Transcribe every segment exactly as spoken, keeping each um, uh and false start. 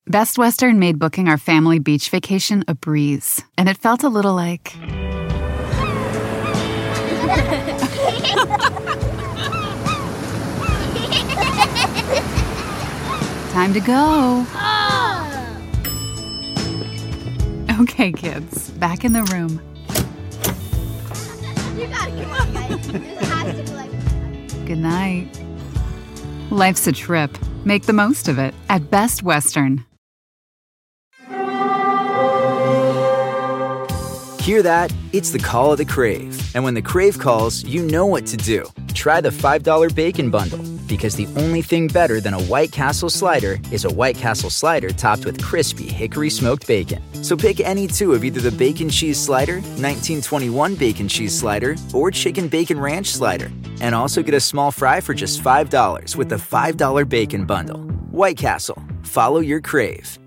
Best Western made booking our family beach vacation a breeze, and it felt a little like... Time to go. Oh. Okay, kids, back in the room. You gotta come on, guys. This has to be like... Good night. Life's a trip. Make the most of it at Best Western. Hear that? It's the call of the Crave. And when the Crave calls, you know what to do. Try the five dollar Bacon Bundle, because the only thing better than a White Castle slider is a White Castle slider topped with crispy hickory smoked bacon. So pick any two of either the Bacon Cheese Slider, nineteen twenty-one Bacon Cheese Slider, or Chicken Bacon Ranch Slider. And also get a small fry for just five dollars with the five dollar Bacon Bundle. White Castle. Follow your Crave.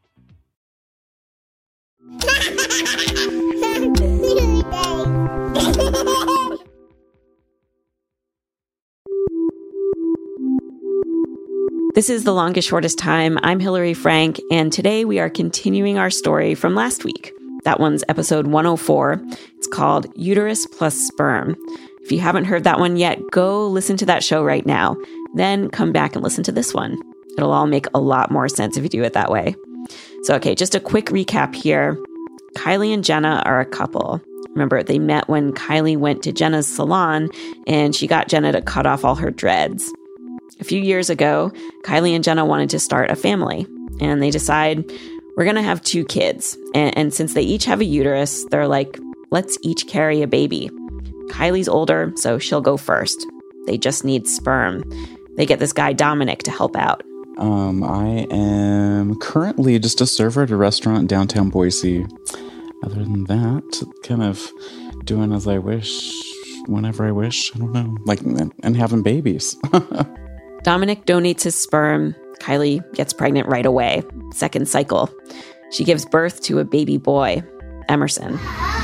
This is The Longest Shortest Time. I'm Hillary Frank, and today we are continuing our story from last week. That one's episode one oh four. It's called Uterus Plus Sperm. If you haven't heard that one yet, go listen to that show right now. Then come back and listen to this one. It'll all make a lot more sense if you do it that way. So, okay, just a quick recap here. Kylie and Jenna are a couple. Remember, they met when Kylie went to Jenna's salon, and she got Jenna to cut off all her dreads. A few years ago, Kylie and Jenna wanted to start a family, and they decide, we're going to have two kids. And, and since they each have a uterus, they're like, let's each carry a baby. Kylie's older, so she'll go first. They just need sperm. They get this guy, Dominic, to help out. Um, I am currently just a server at a restaurant in downtown Boise. Other than that, kind of doing as I wish, whenever I wish. I don't know. Like, and having babies. Dominic donates his sperm. Kylie gets pregnant right away. Second cycle. She gives birth to a baby boy, Emerson.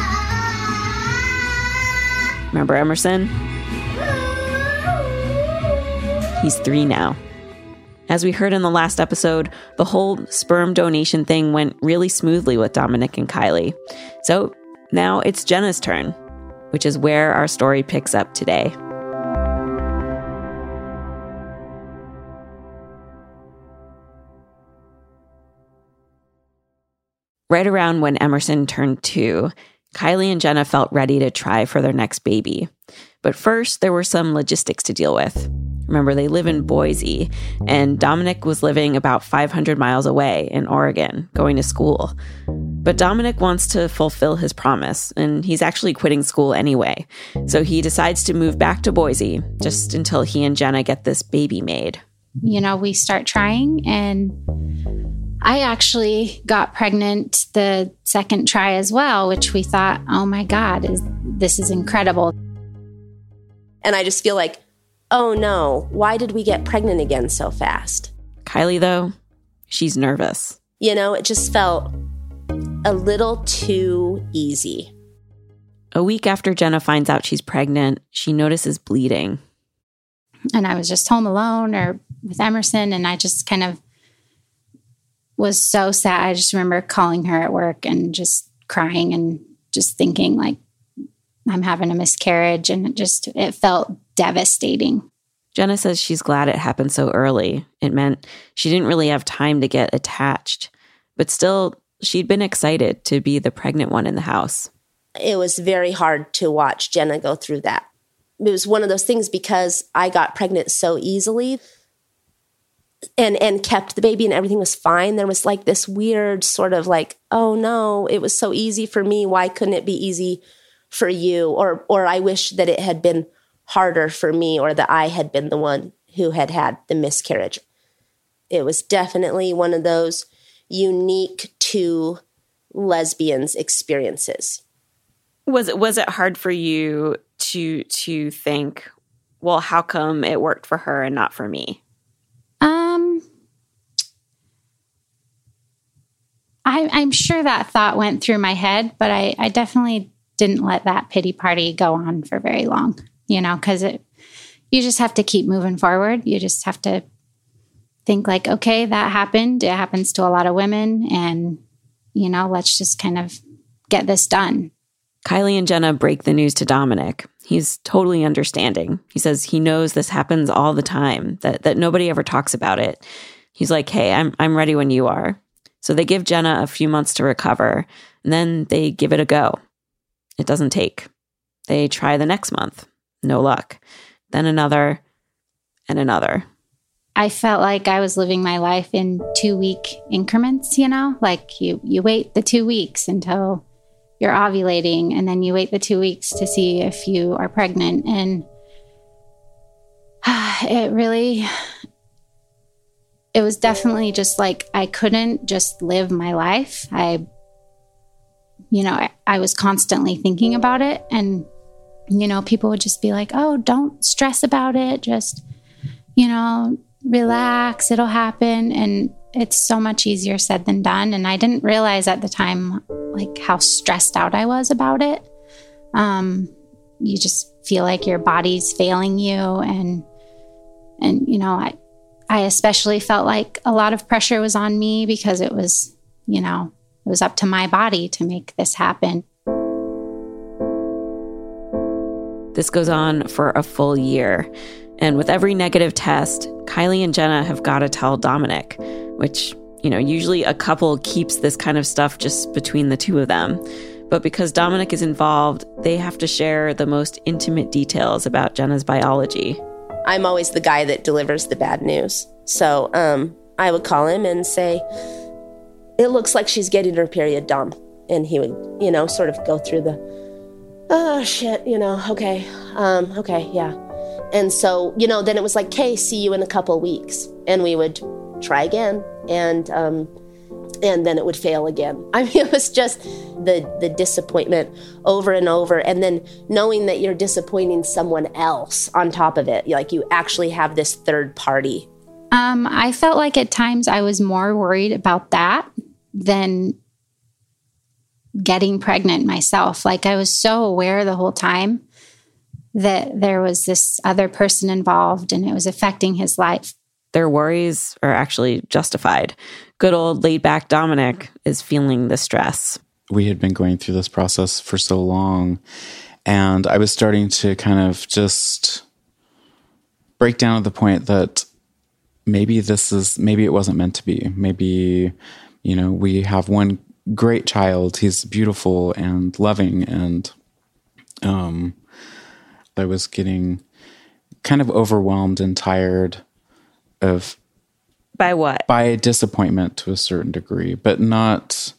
Remember Emerson? He's three now. As we heard in the last episode, the whole sperm donation thing went really smoothly with Dominic and Kylie. So now it's Jenna's turn, which is where our story picks up today. Right around when Emerson turned two, Kylie and Jenna felt ready to try for their next baby. But first, there were some logistics to deal with. Remember, they live in Boise, and Dominic was living about five hundred miles away in Oregon, going to school. But Dominic wants to fulfill his promise, and he's actually quitting school anyway. So he decides to move back to Boise, just until he and Jenna get this baby made. You know, we start trying, and I actually got pregnant the second try as well, which we thought, oh my God, is this is incredible. And I just feel like, oh no, why did we get pregnant again so fast? Kylie, though, she's nervous. You know, it just felt a little too easy. A week after Jenna finds out she's pregnant, she notices bleeding. And I was just home alone or with Emerson, and I just kind of was so sad. I just remember calling her at work and just crying and just thinking like, I'm having a miscarriage, and it just, it felt devastating. Jenna says she's glad it happened so early. It meant she didn't really have time to get attached. But still, she'd been excited to be the pregnant one in the house. It was very hard to watch Jenna go through that. It was one of those things because I got pregnant so easily and, and kept the baby and everything was fine. There was like this weird sort of like, oh no, it was so easy for me. Why couldn't it be easy for you? Or, or I wish that it had been harder for me, or that I had been the one who had had the miscarriage. It was definitely one of those unique to lesbians experiences. Was it was it hard for you to to think, well, how come it worked for her and not for me? Um, I, I'm sure that thought went through my head, but I, I definitely didn't let that pity party go on for very long. You know, because it, you just have to keep moving forward. You just have to think like, okay, that happened. It happens to a lot of women. And, you know, let's just kind of get this done. Kylie and Jenna break the news to Dominic. He's totally understanding. He says he knows this happens all the time, that that nobody ever talks about it. He's like, hey, I'm I'm ready when you are. So they give Jenna a few months to recover, and then they give it a go. It doesn't take. They try the next month. No luck. Then another and another. I felt like I was living my life in two-week increments, you know? Like you you wait the two weeks until you're ovulating, and then you wait the two weeks to see if you are pregnant. And uh, it really, it was definitely just like, I couldn't just live my life. I, you know, I, I was constantly thinking about it. And, you know, people would just be like, oh, don't stress about it. Just, you know, relax, it'll happen. And it's so much easier said than done. And I didn't realize at the time, like, how stressed out I was about it. Um, you just feel like your body's failing you. And, and, you know, I, I especially felt like a lot of pressure was on me because it was, you know, it was up to my body to make this happen. This goes on for a full year. And with every negative test, Kylie and Jenna have got to tell Dominic, which, you know, usually a couple keeps this kind of stuff just between the two of them. But because Dominic is involved, they have to share the most intimate details about Jenna's biology. I'm always the guy that delivers the bad news. So um, I would call him and say, it looks like she's getting her period, Dom. And he would, you know, sort of go through the, oh, shit, you know, okay, um, okay, yeah. And so, you know, then it was like, okay, see you in a couple weeks. And we would try again. And um, and then it would fail again. I mean, it was just the the disappointment over and over. And then knowing that you're disappointing someone else on top of it. Like you actually have this third party. Um, I felt like at times I was more worried about that than getting pregnant myself. Like I was so aware the whole time that there was this other person involved and it was affecting his life. Their worries are actually justified. Good old laid-back Dominic is feeling the stress. We had been going through this process for so long, and I was starting to kind of just break down at the point that maybe this is, maybe it wasn't meant to be. Maybe, you know, we have one great child. He's beautiful and loving, and um, I was getting kind of overwhelmed and tired of by what? By disappointment to a certain degree, but not,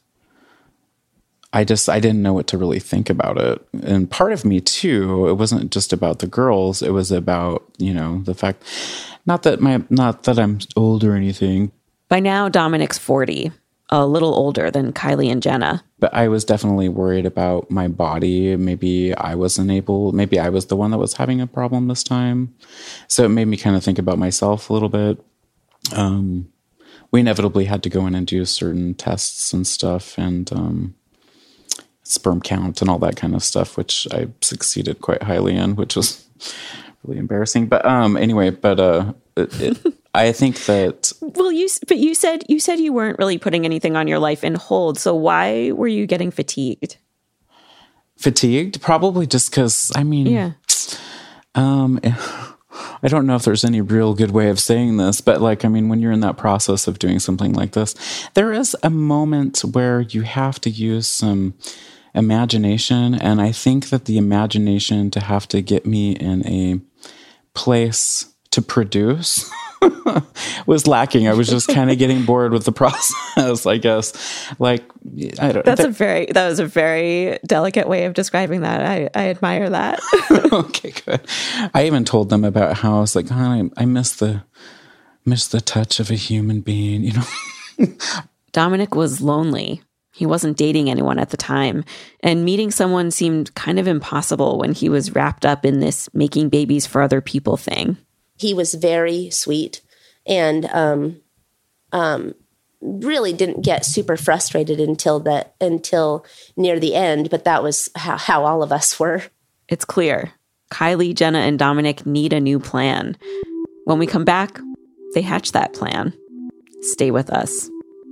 I just, I didn't know what to really think about it. And part of me too, it wasn't just about the girls. It was about, you know, the fact, not that my, not that I'm old or anything. By now, Dominic's forty, a little older than Kylie and Jenna. But I was definitely worried about my body. Maybe I wasn't able, maybe I was the one that was having a problem this time. So it made me kind of think about myself a little bit. Um, we inevitably had to go in and do certain tests and stuff, and um, sperm count and all that kind of stuff, which I succeeded quite highly in, which was really embarrassing. But um, anyway, but uh, it, it, I think that. Well, you but you said you said you weren't really putting anything on your life in hold. So why were you getting fatigued? Fatigued, probably just because. I mean, yeah. Um. I don't know if there's any real good way of saying this, but like, I mean, when you're in that process of doing something like this, there is a moment where you have to use some imagination. And I think that the imagination to have to get me in a place to produce was lacking. I was just kind of getting bored with the process, I guess. Like, I don't That's th- a very, that was a very delicate way of describing that. I, I admire that. Okay, good. I even told them about how I was like, oh, I, I miss the, miss the touch of a human being, you know? Dominic was lonely. He wasn't dating anyone at the time, and meeting someone seemed kind of impossible when he was wrapped up in this making babies for other people thing. He was very sweet and um, um, really didn't get super frustrated until that until near the end. But that was how, how all of us were. It's clear. Kylie, Jenna, and Dominic need a new plan. When we come back, they hatch that plan. Stay with us.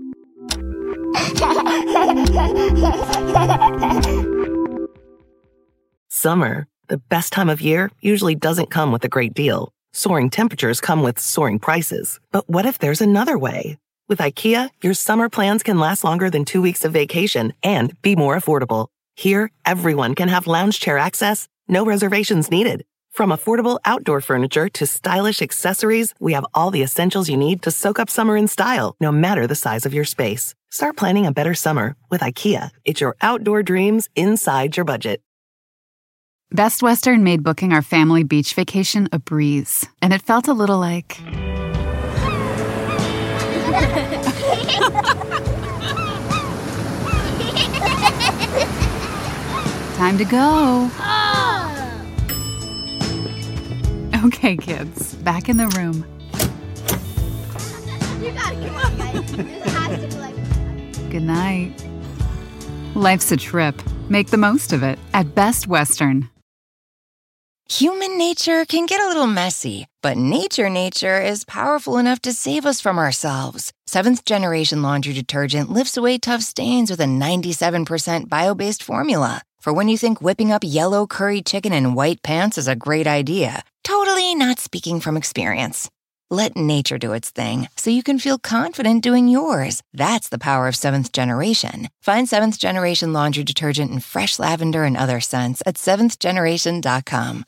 Summer, the best time of year, usually doesn't come with a great deal. Soaring temperatures come with soaring prices. But what if there's another way? With IKEA, your summer plans can last longer than two weeks of vacation and be more affordable. Here, everyone can have lounge chair access, no reservations needed. From affordable outdoor furniture to stylish accessories, we have all the essentials you need to soak up summer in style, no matter the size of your space. Start planning a better summer with IKEA. It's your outdoor dreams inside your budget. Best Western made booking our family beach vacation a breeze, and it felt a little like... Time to go. Okay, kids, back in the room. You gotta come on, guys. This has to be like... Good night. Life's a trip. Make the most of it at Best Western. Human nature can get a little messy, but nature nature is powerful enough to save us from ourselves. Seventh Generation Laundry Detergent lifts away tough stains with a ninety-seven percent bio-based formula. For when you think whipping up yellow curry chicken in white pants is a great idea. Totally not speaking from experience. Let nature do its thing so you can feel confident doing yours. That's the power of Seventh Generation. Find Seventh Generation Laundry Detergent in fresh lavender and other scents at seventh generation dot com.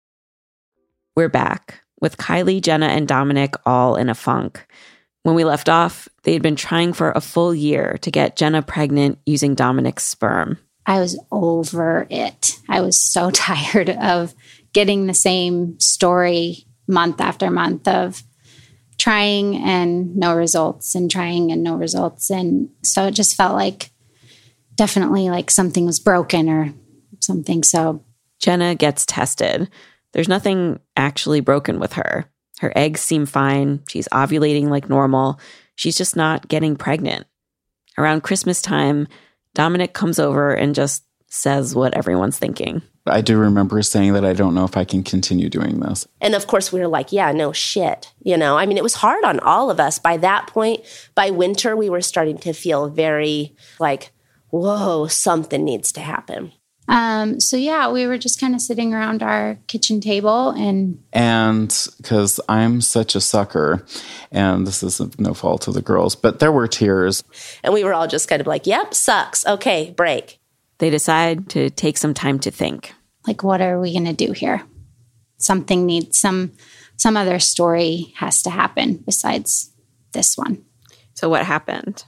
We're back with Kylie, Jenna, and Dominic all in a funk. When we left off, they had been trying for a full year to get Jenna pregnant using Dominic's sperm. I was over it. I was so tired of getting the same story month after month of trying and no results and trying and no results. And so it just felt like definitely like something was broken or something. So Jenna gets tested. There's nothing actually broken with her. Her eggs seem fine. She's ovulating like normal. She's just not getting pregnant. Around Christmas time, Dominic comes over and just says what everyone's thinking. I do remember saying that I don't know if I can continue doing this. And of course, we were like, yeah, no shit. You know, I mean, it was hard on all of us. By that point, by winter, we were starting to feel very like, whoa, something needs to happen. Um, so yeah, we were just kind of sitting around our kitchen table and... And because I'm such a sucker, and this is no fault of the girls, but there were tears. And we were all just kind of like, yep, sucks. Okay, break. They decide to take some time to think. Like, what are we going to do here? Something needs, some, some other story has to happen besides this one. So what happened?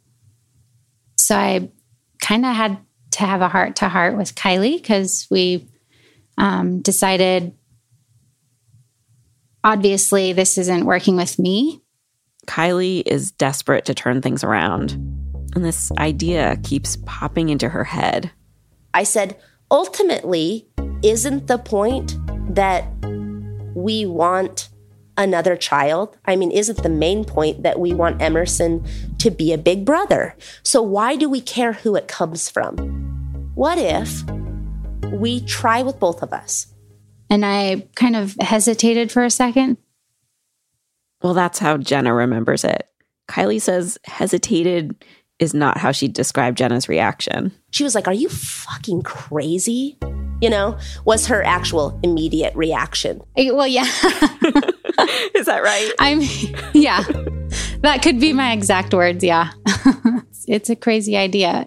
So I kind of had to have a heart-to-heart with Kylie because we um, decided, obviously, this isn't working with me. Kylie is desperate to turn things around, and this idea keeps popping into her head. I said, ultimately, isn't the point that we want another child? I mean, isn't the main point that we want Emerson to be a big brother? So why do we care who it comes from? What if we try with both of us? And I kind of hesitated for a second. Well, that's how Jenna remembers it. Kylie says hesitated is not how she described Jenna's reaction. She was like, are you fucking crazy? You know, was her actual immediate reaction. Well, yeah. Is that right? I'm, yeah. That could be my exact words, yeah. It's a crazy idea.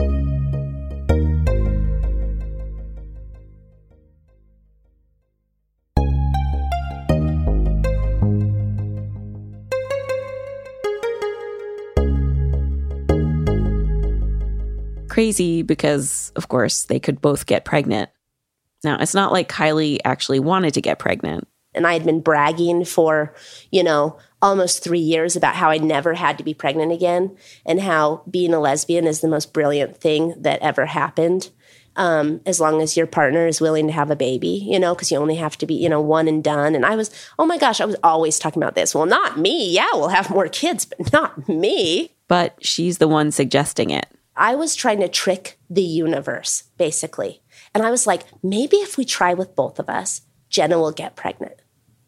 Crazy because, of course, they could both get pregnant. Now, it's not like Kylie actually wanted to get pregnant. And I had been bragging for, you know, almost three years about how I never had to be pregnant again and how being a lesbian is the most brilliant thing that ever happened. Um, as long as your partner is willing to have a baby, you know, because you only have to be, you know, one and done. And I was, oh my gosh, I was always talking about this. Well, not me. Yeah, we'll have more kids, but not me. But she's the one suggesting it. I was trying to trick the universe, basically. And I was like, maybe if we try with both of us, Jenna will get pregnant.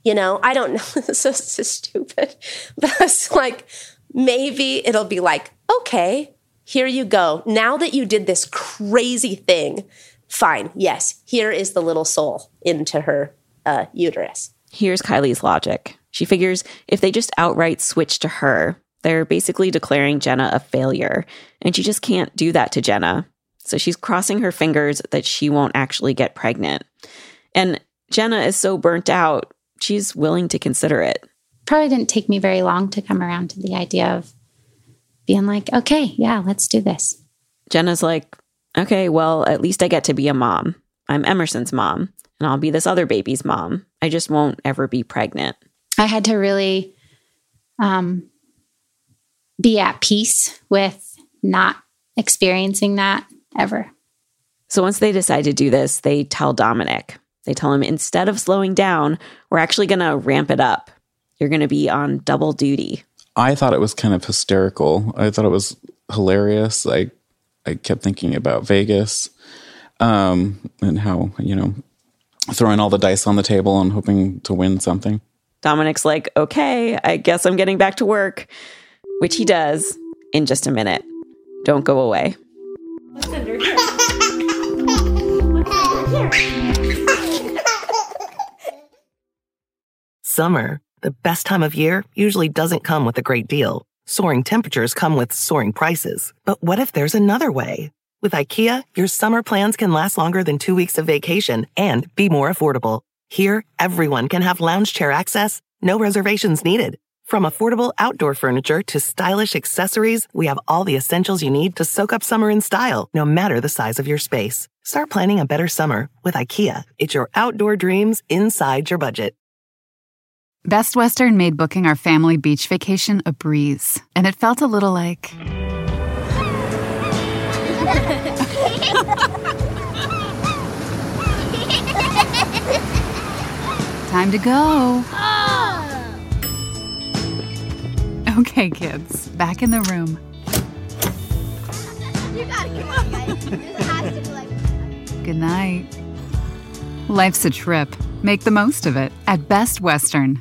You know, I don't know. This is so stupid. But it's like, maybe it'll be like, okay, here you go. Now that you did this crazy thing, fine. Yes, here is the little soul into her uh, uterus. Here's Kylie's logic. She figures if they just outright switch to her, they're basically declaring Jenna a failure, and she just can't do that to Jenna. So she's crossing her fingers that she won't actually get pregnant. And Jenna is so burnt out, she's willing to consider it. Probably didn't take me very long to come around to the idea of being like, okay, yeah, let's do this. Jenna's like, okay, well, at least I get to be a mom. I'm Emerson's mom, and I'll be this other baby's mom. I just won't ever be pregnant. I had to really um, be at peace with not experiencing that ever. So once they decide to do this, they tell Dominic. They tell him, instead of slowing down, we're actually going to ramp it up. You're going to be on double duty. I thought it was kind of hysterical. I thought it was hilarious. I I kept thinking about Vegas um, and how, you know, throwing all the dice on the table and hoping to win something. Dominic's like, okay, I guess I'm getting back to work, which he does in just a minute. Don't go away. What's under here? What's under here? Summer, the best time of year, usually doesn't come with a great deal. Soaring temperatures come with soaring prices. But what if there's another way? With IKEA, your summer plans can last longer than two weeks of vacation and be more affordable. Here, everyone can have lounge chair access, no reservations needed. From affordable outdoor furniture to stylish accessories, we have all the essentials you need to soak up summer in style, no matter the size of your space. Start planning a better summer with IKEA. It's your outdoor dreams inside your budget. Best Western made booking our family beach vacation a breeze, and it felt a little like... Time to go. Okay, kids, back in the room. You gotta come on, guys. This has to be like... Good night. Life's a trip. Make the most of it at Best Western.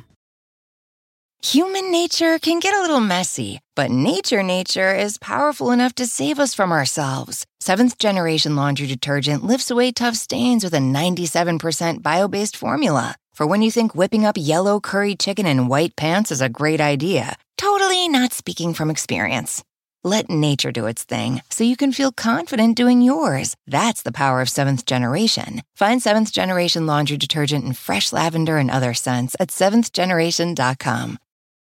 Human nature can get a little messy, but nature nature is powerful enough to save us from ourselves. Seventh Generation Laundry Detergent lifts away tough stains with a ninety-seven percent bio-based formula. For when you think whipping up yellow curry chicken in white pants is a great idea. Totally not speaking from experience. Let nature do its thing so you can feel confident doing yours. That's the power of Seventh Generation. Find Seventh Generation Laundry Detergent in fresh lavender and other scents at seventh generation dot com.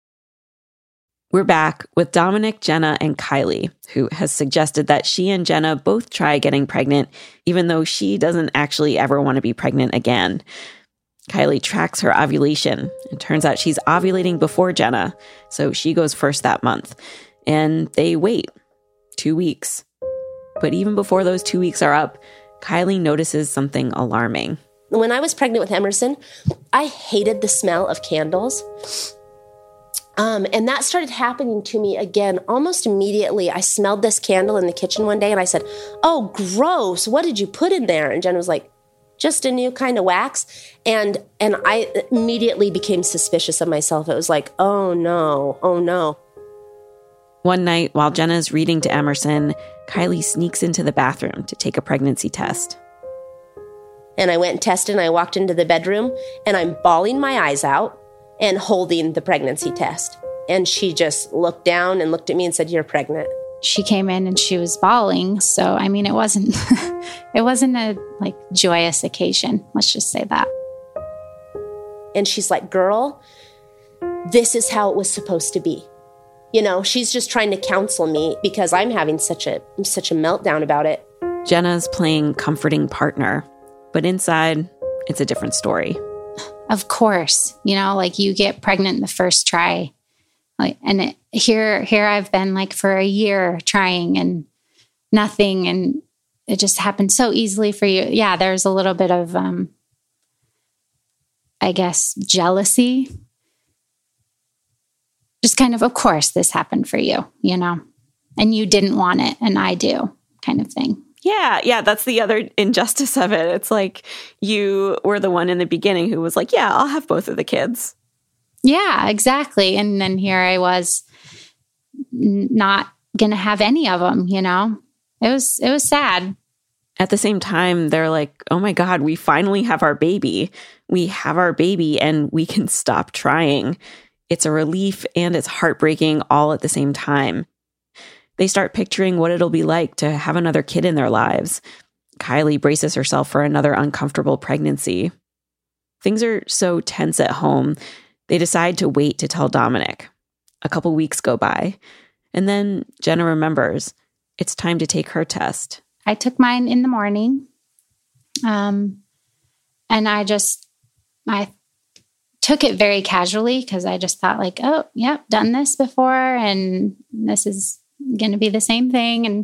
We're back with Dominic, Jenna, and Kylie, who has suggested that she and Jenna both try getting pregnant, even though she doesn't actually ever want to be pregnant again. Kylie tracks her ovulation. It turns out she's ovulating before Jenna, so she goes first that month. And they wait two weeks. But even before those two weeks are up, Kylie notices something alarming. When I was pregnant with Emerson, I hated the smell of candles. Um, and that started happening to me again almost immediately. I smelled this candle in the kitchen one day and I said, oh, gross. What did you put in there? And Jen was like, just a new kind of wax. And and I immediately became suspicious of myself. It was like, oh, no, oh, no. One night, while Jenna's reading to Emerson, Kylie sneaks into the bathroom to take a pregnancy test. And I went and tested and I walked into the bedroom and I'm bawling my eyes out and holding the pregnancy test. And she just looked down and looked at me and said, you're pregnant. She came in and she was bawling. So, I mean, it wasn't, it wasn't a like joyous occasion. Let's just say that. And she's like, girl, this is how it was supposed to be. You know, she's just trying to counsel me because I'm having such a, such a meltdown about it. Jenna's playing comforting partner, but inside, it's a different story. Of course, you know, like you get pregnant in the first try. Like, and it, here, here I've been like for a year trying and nothing. And it just happened so easily for you. Yeah. There's a little bit of, um, I guess, jealousy. Just kind of, of course, this happened for you, you know, and you didn't want it. And I do kind of thing. Yeah, yeah, that's the other injustice of it. It's like you were the one in the beginning who was like, yeah, I'll have both of the kids. Yeah, exactly. And then here I was n- not going to have any of them, you know? It was it was sad. At the same time, they're like, oh my God, we finally have our baby. We have our baby and we can stop trying. It's a relief and it's heartbreaking all at the same time. They start picturing what it'll be like to have another kid in their lives. Kylie braces herself for another uncomfortable pregnancy. Things are so tense at home, they decide to wait to tell Dominic. A couple weeks go by, and then Jenna remembers it's time to take her test. I took mine in the morning, um, and I just, I took it very casually because I just thought like, oh, yep, done this before, and this is going to be the same thing. And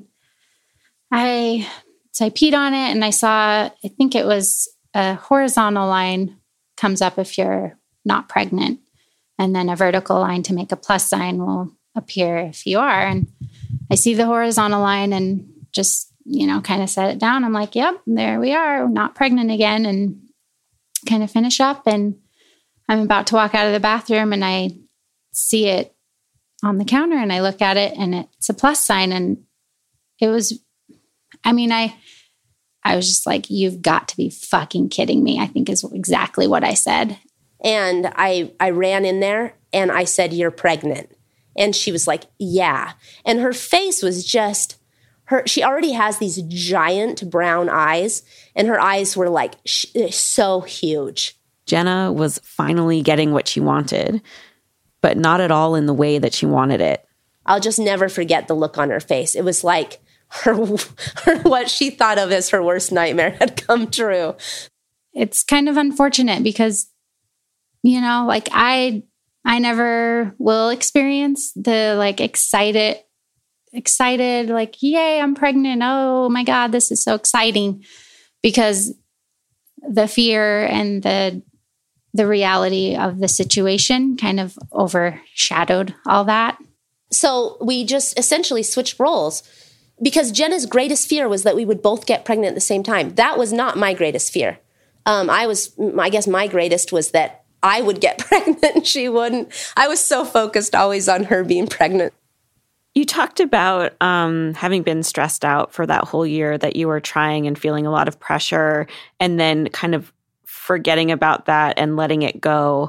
I, so I peed on it and I saw, I think it was a horizontal line comes up if you're not pregnant. And then a vertical line to make a plus sign will appear if you are. And I see the horizontal line and just, you know, kind of set it down. I'm like, yep, there we are, not pregnant again, and kind of finish up. And I'm about to walk out of the bathroom and I see it on the counter and I look at it and it's a plus sign. And it was, I mean, I, I was just like, you've got to be fucking kidding me, I think is exactly what I said. And I, I ran in there and I said, you're pregnant. And she was like, yeah. And her face was just, her. She already has these giant brown eyes and her eyes were like sh- so huge. Jenna was finally getting what she wanted, but not at all in the way that she wanted it. I'll just never forget the look on her face. It was like her, her what she thought of as her worst nightmare had come true. It's kind of unfortunate because, you know, like I I never will experience the like excited, excited, like, yay, I'm pregnant. Oh my God, this is so exciting. Because the fear and the the reality of the situation kind of overshadowed all that. So we just essentially switched roles because Jenna's greatest fear was that we would both get pregnant at the same time. That was not my greatest fear. Um, I was, I guess my greatest was that I would get pregnant and she wouldn't. I was so focused always on her being pregnant. You talked about um, having been stressed out for that whole year, that you were trying and feeling a lot of pressure, and then kind of forgetting about that and letting it go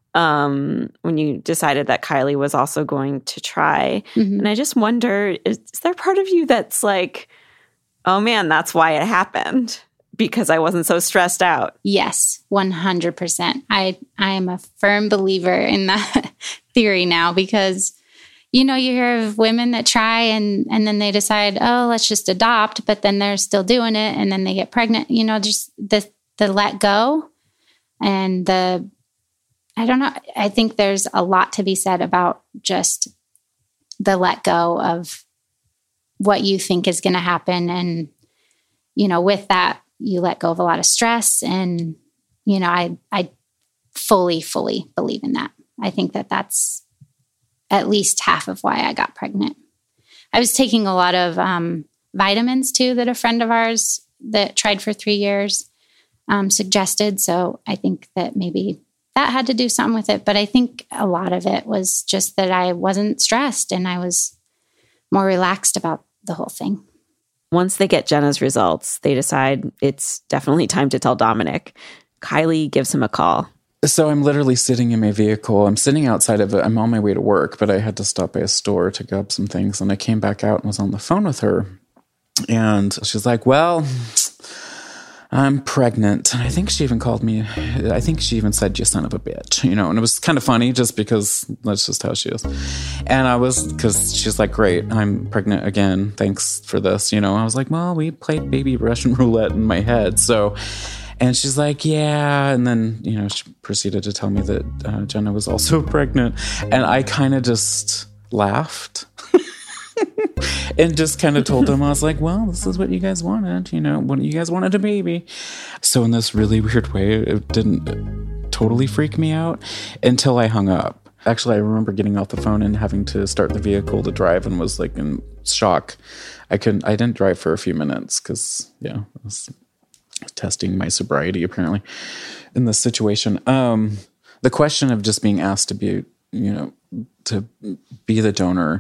um, when you decided that Kylie was also going to try. Mm-hmm. And I just wonder, is, is there part of you that's like, oh man, that's why it happened? Because I wasn't so stressed out. Yes, one hundred percent. I, I am a firm believer in that theory now because, you know, you hear of women that try and, and then they decide, oh, let's just adopt, but then they're still doing it and then they get pregnant. You know, just the the let go and the, I don't know, I think there's a lot to be said about just the let go of what you think is going to happen. And, you know, with that, you let go of a lot of stress. And, you know, I, I fully, fully believe in that. I think that that's at least half of why I got pregnant. I was taking a lot of um, vitamins too, that a friend of ours that tried for three years um, suggested. So I think that maybe that had to do something with it. But I think a lot of it was just that I wasn't stressed and I was more relaxed about the whole thing. Once they get Jenna's results, they decide it's definitely time to tell Dominic. Kylie gives him a call. So I'm literally sitting in my vehicle. I'm sitting outside of it. I'm on my way to work, but I had to stop by a store to grab some things. And I came back out and was on the phone with her. And she's like, well, I'm pregnant. And I think she even called me, I think she even said, you son of a bitch, you know, and it was kind of funny just because that's just how she is. And I was, because she's like, great, I'm pregnant again. Thanks for this. You know, I was like, well, we played baby Russian roulette in my head. So, and she's like, yeah. And then, you know, she proceeded to tell me that uh, Jenna was also pregnant. And I kind of just laughed. And just kind of told him, I was like, well, this is what you guys wanted, you know, what you guys wanted a baby. So in this really weird way, it didn't totally freak me out until I hung up. Actually, I remember getting off the phone and having to start the vehicle to drive and was like in shock. I couldn't, I didn't drive for a few minutes because, yeah, I was testing my sobriety apparently in this situation. Um, the question of just being asked to be, you know, to be the donor,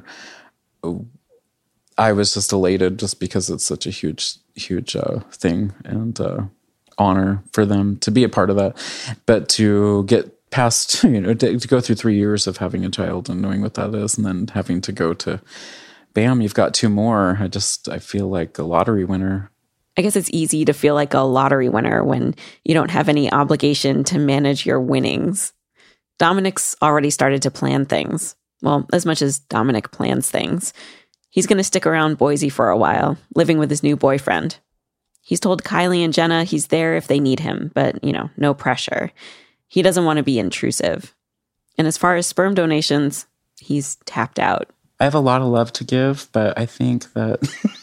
I was just elated just because it's such a huge, huge uh, thing and uh, honor for them to be a part of that. But to get past, you know, to, to go through three years of having a child and knowing what that is, and then having to go to, bam, you've got two more. I just, I feel like a lottery winner. I guess it's easy to feel like a lottery winner when you don't have any obligation to manage your winnings. Dominic's already started to plan things. Well, as much as Dominic plans things. He's going to stick around Boise for a while, living with his new boyfriend. He's told Kylie and Jenna he's there if they need him, but, you know, no pressure. He doesn't want to be intrusive. And as far as sperm donations, he's tapped out. I have a lot of love to give, but I think that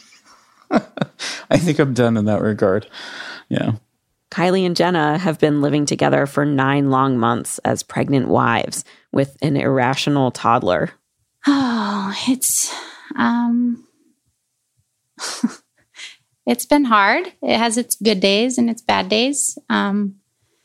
I think I'm done in that regard. Yeah. Kylie and Jenna have been living together for nine long months as pregnant wives with an irrational toddler. Oh, it's um it's been hard. It has its good days and its bad days. Um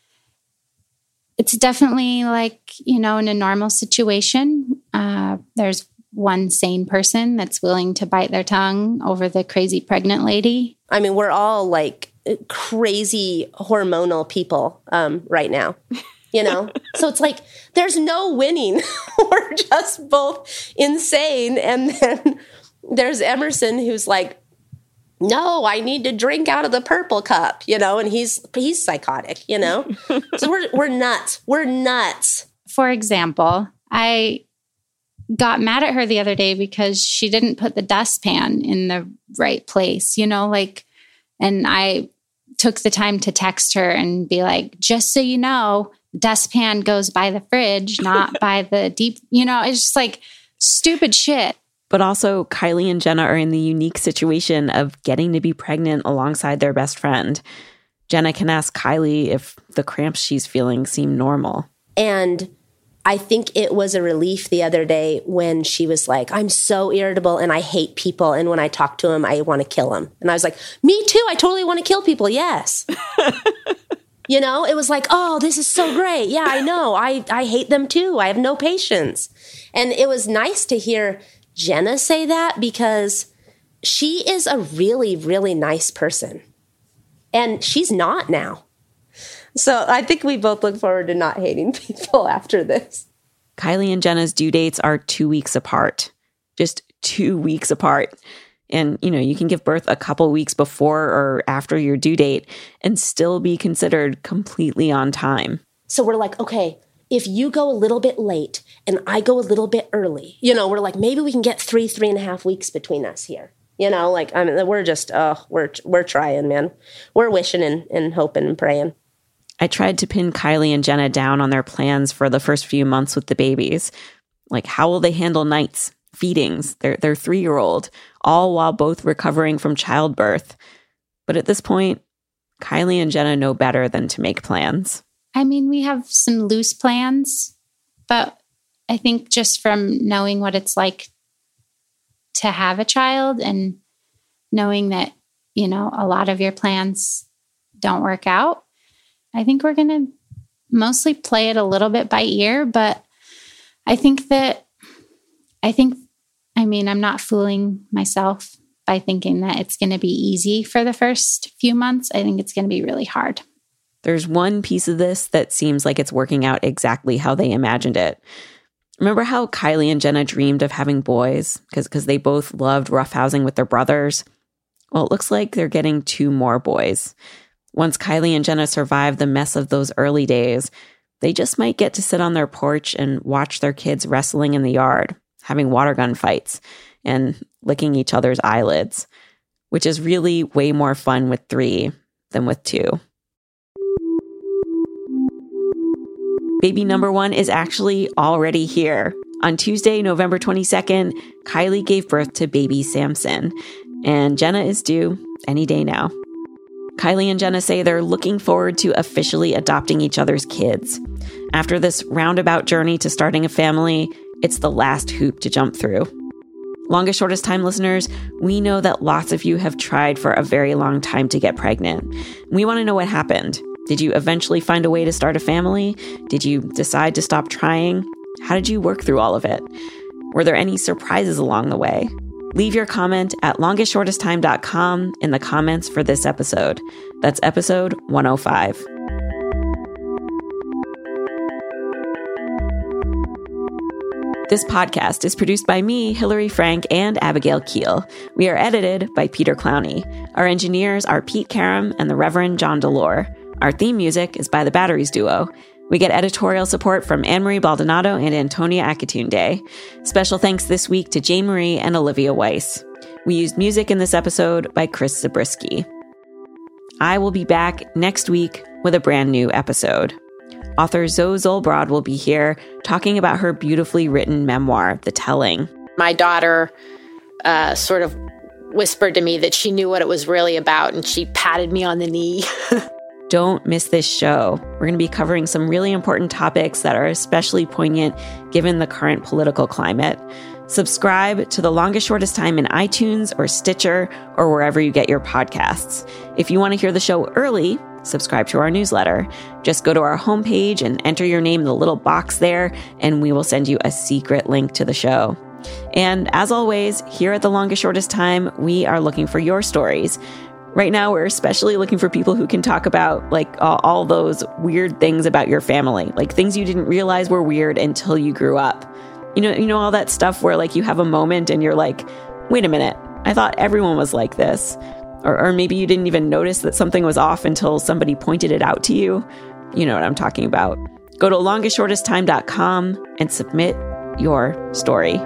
It's definitely like, you know, in a normal situation, uh, there's one sane person that's willing to bite their tongue over the crazy pregnant lady. I mean, we're all like crazy hormonal people um, right now, you know? So it's like, there's no winning. We're just both insane. And then there's Emerson who's like, no, I need to drink out of the purple cup, you know, and he's he's psychotic, you know. So we're we're nuts. We're nuts. For example, I got mad at her the other day because she didn't put the dustpan in the right place, you know, like, and I took the time to text her and be like, just so you know, the dustpan goes by the fridge, not by the deep, you know, it's just like stupid shit. But also, Kylie and Jenna are in the unique situation of getting to be pregnant alongside their best friend. Jenna can ask Kylie if the cramps she's feeling seem normal. And I think it was a relief the other day when she was like, I'm so irritable and I hate people. And when I talk to him, I want to kill him. And I was like, me too. I totally want to kill people. Yes. You know, it was like, oh, this is so great. Yeah, I know. I, I hate them too. I have no patience. And it was nice to hear Jenna say that because she is a really, really nice person. And she's not now. So I think we both look forward to not hating people after this. Kylie and Jenna's due dates are two weeks apart. Just two weeks apart. And, you know, you can give birth a couple weeks before or after your due date and still be considered completely on time. So we're like, okay, if you go a little bit late and I go a little bit early, you know, we're like, maybe we can get three, three and a half weeks between us here. You know, like, I mean, we're just, oh, we're we're trying, man. We're wishing and, and hoping and praying. I tried to pin Kylie and Jenna down on their plans for the first few months with the babies. Like, how will they handle nights, feedings, their, their three-year-old, all while both recovering from childbirth? But at this point, Kylie and Jenna know better than to make plans. I mean, we have some loose plans, but I think just from knowing what it's like to have a child and knowing that, you know, a lot of your plans don't work out, I think we're going to mostly play it a little bit by ear. But I think that, I think, I mean, I'm not fooling myself by thinking that it's going to be easy for the first few months. I think it's going to be really hard. There's one piece of this that seems like it's working out exactly how they imagined it. Remember how Kylie and Jenna dreamed of having boys because because they both loved roughhousing with their brothers? Well, it looks like they're getting two more boys. Once Kylie and Jenna survive the mess of those early days, they just might get to sit on their porch and watch their kids wrestling in the yard, having water gun fights, and licking each other's eyelids, which is really way more fun with three than with two. Baby number one is actually already here. On Tuesday, November twenty-second, Kylie gave birth to baby Samson, and Jenna is due any day now. Kylie and Jenna say they're looking forward to officially adopting each other's kids. After this roundabout journey to starting a family, it's the last hoop to jump through. Longest Shortest Time listeners, we know that lots of you have tried for a very long time to get pregnant. We want to know what happened. Did you eventually find a way to start a family? Did you decide to stop trying? How did you work through all of it? Were there any surprises along the way? Leave your comment at longest shortest time dot com in the comments for this episode. That's episode one oh five. This podcast is produced by me, Hillary Frank, and Abigail Keel. We are edited by Peter Clowney. Our engineers are Pete Karam and the Reverend John Delore. Our theme music is by the Batteries Duo. We get editorial support from Anne-Marie Baldonado and Antonia Akatunde. Special thanks this week to Jane Marie and Olivia Weiss. We used music in this episode by Chris Zabriskie. I will be back next week with a brand new episode. Author Zoe Zolbrod will be here talking about her beautifully written memoir, The Telling. My daughter uh, sort of whispered to me that she knew what it was really about, and she patted me on the knee. Don't miss this show. We're going to be covering some really important topics that are especially poignant given the current political climate. Subscribe to The Longest Shortest Time in iTunes or Stitcher or wherever you get your podcasts. If you want to hear the show early, subscribe to our newsletter. Just go to our homepage and enter your name in the little box there, and we will send you a secret link to the show. And as always, here at The Longest Shortest Time, we are looking for your stories. Right now, we're especially looking for people who can talk about like all, all those weird things about your family, like things you didn't realize were weird until you grew up. You know, you know, all that stuff where like you have a moment and you're like, wait a minute, I thought everyone was like this. Or, or maybe you didn't even notice that something was off until somebody pointed it out to you. You know what I'm talking about. Go to longest shortest time dot com and submit your story.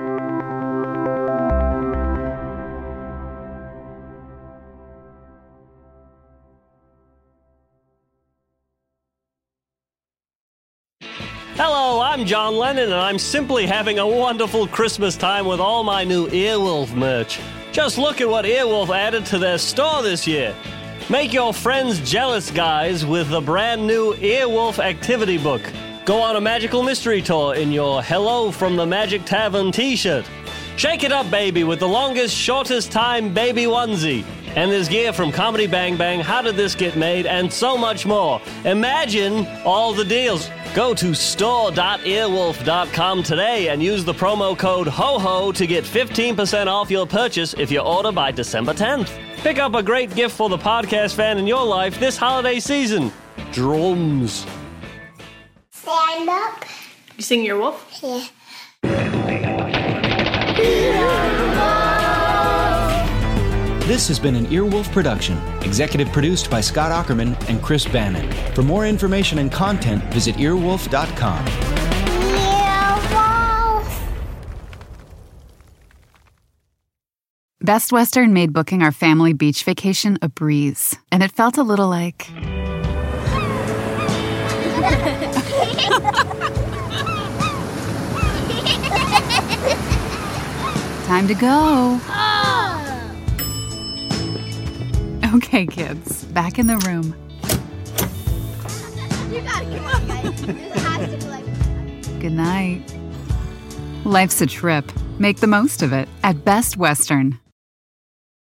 Hello, I'm John Lennon, and I'm simply having a wonderful Christmas time with all my new Earwolf merch. Just look at what Earwolf added to their store this year. Make your friends jealous, guys, with the brand new Earwolf activity book. Go on a magical mystery tour in your Hello from the Magic Tavern t-shirt. Shake it up, baby, with the longest, shortest time baby onesie. And there's gear from Comedy Bang Bang, How Did This Get Made, and so much more. Imagine all the deals. Go to store dot earwolf dot com today and use the promo code HOHO to get fifteen percent off your purchase if you order by December tenth. Pick up a great gift for the podcast fan in your life this holiday season. Drums. Stand up. You sing your wolf? Yeah. This has been an Earwolf production, executive produced by Scott Ackerman and Chris Bannon. For more information and content, visit earwolf dot com. Earwolf. Best Western made booking our family beach vacation a breeze, and it felt a little like... Time to go. Okay, kids, back in the room. You gotta come on, guys. This has to be like... Good night. Life's a trip. Make the most of it at Best Western.